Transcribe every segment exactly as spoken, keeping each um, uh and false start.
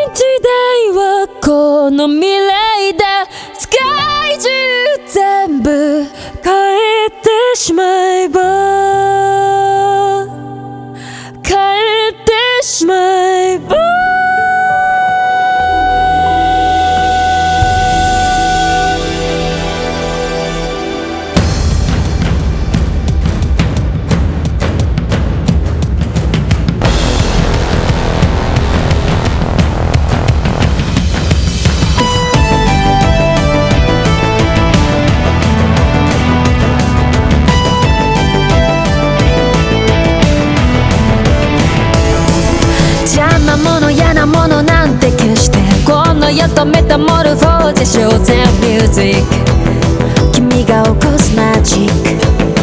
時代はこの未来だ。世界中全部変えてしまえば、変えてしまえば。ものなんて決してこの世とメタモルフォーゼショーゼンミュージック、君が起こすマジック。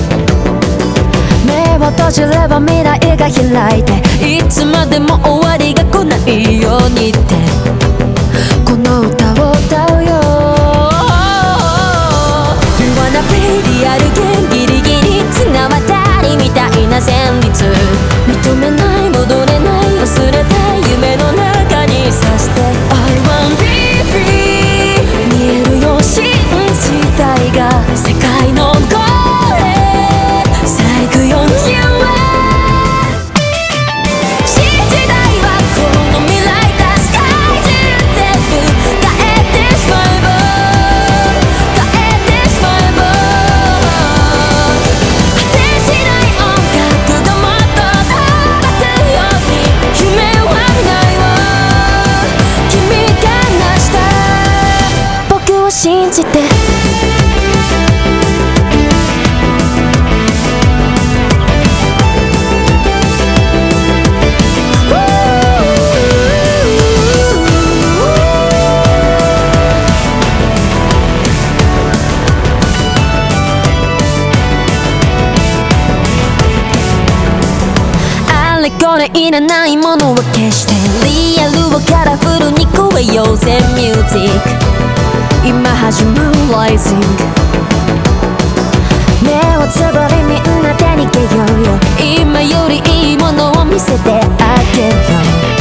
目を閉じれば未来が開いて、いつまでも終わりが来ないようにってこの歌を歌うよ。 You wanna be リアル弦ギリギリ綱渡りみたいな旋律、認めない戻れない忘れたい夢の中にさして I wanna be free 見えるよ信じたいが世界のゴールへさあ行くよ You are 新時代はこの未来だ。世界中全部変えてしまえば、変えてしまえば、果てしない音楽がもっと飛ばすように夢はないわ。君が成した僕を信じて。あれこれいらないものは消してリアルをカラフルに超えようぜミュージック。今始まる Rising 目をつぶりみんなで逃げようよ。今よりいいものを見せてあげるよ。